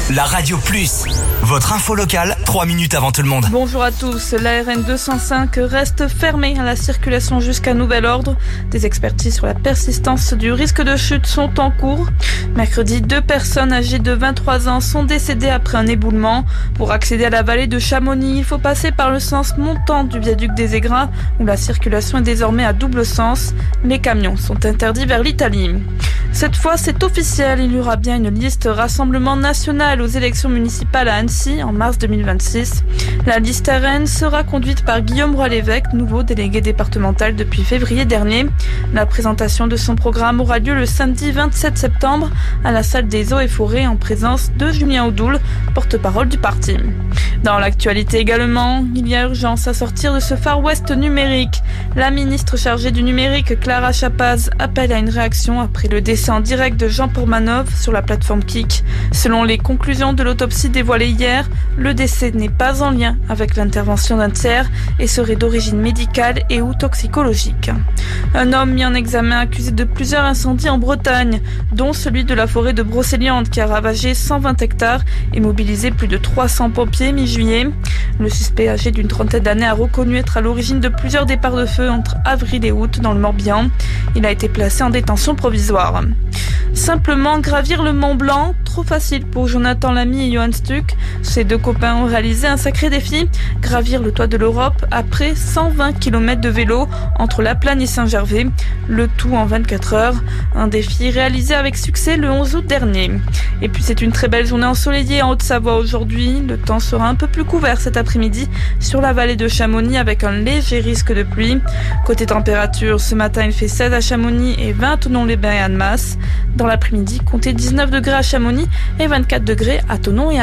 La Radio Plus, votre info locale, 3 minutes avant tout le monde. Bonjour à tous, la RN 205 reste fermée à la circulation jusqu'à nouvel ordre. Des expertises sur la persistance du risque de chute sont en cours. Mercredi, 2 personnes âgées de 23 ans sont décédées après un éboulement. Pour accéder à la vallée de Chamonix, il faut passer par le sens montant du viaduc des Aigrats, où la circulation est désormais à double sens. Les camions sont interdits vers l'Italie. Cette fois, c'est officiel, il y aura bien une liste Rassemblement National aux élections municipales à Annecy en mars 2026. La liste RN sera conduite par Guillaume Roy-l'Évêque, nouveau délégué départemental depuis février dernier. La présentation de son programme aura lieu le samedi 27 septembre à la salle des Eaux et Forêts en présence de Julien Audoul, porte-parole du parti. Dans l'actualité également, il y a urgence à sortir de ce Far West numérique. La ministre chargée du numérique, Clara Chapaz, appelle à une réaction après le décès en direct de Jean Pourmanov sur la plateforme Kik. Selon les conclusions de l'autopsie dévoilée hier, le décès n'est pas en lien avec l'intervention d'un tiers et serait d'origine médicale et ou toxicologique. Un homme mis en examen accusé de plusieurs incendies en Bretagne, dont celui de la forêt de Brocéliande qui a ravagé 120 hectares et mobilisé plus de 300 pompiers mi-juillet. Le suspect âgé d'une trentaine d'années a reconnu être à l'origine de plusieurs départs de feu entre avril et août dans le Morbihan. Il a été placé en détention provisoire. Simplement gravir le Mont Blanc, trop facile pour Jonathan Lamy et Johan Stuck. Ces 2 copains ont réalisé un sacré défi, gravir le toit de l'Europe après 120 km de vélo entre La Plagne et Saint-Gervais, le tout en 24 heures. Un défi réalisé avec succès le 11 août dernier. Et puis c'est une très belle journée ensoleillée en Haute-Savoie aujourd'hui. Le temps sera un peu plus couvert cet après-midi sur la vallée de Chamonix avec un léger risque de pluie. Côté température, ce matin il fait 16 à Chamonix et 20 à Thonon-les-Bains et Annemasse. Dans l'après-midi, comptez 19 degrés à Chamonix et 24 degrés à Thonon et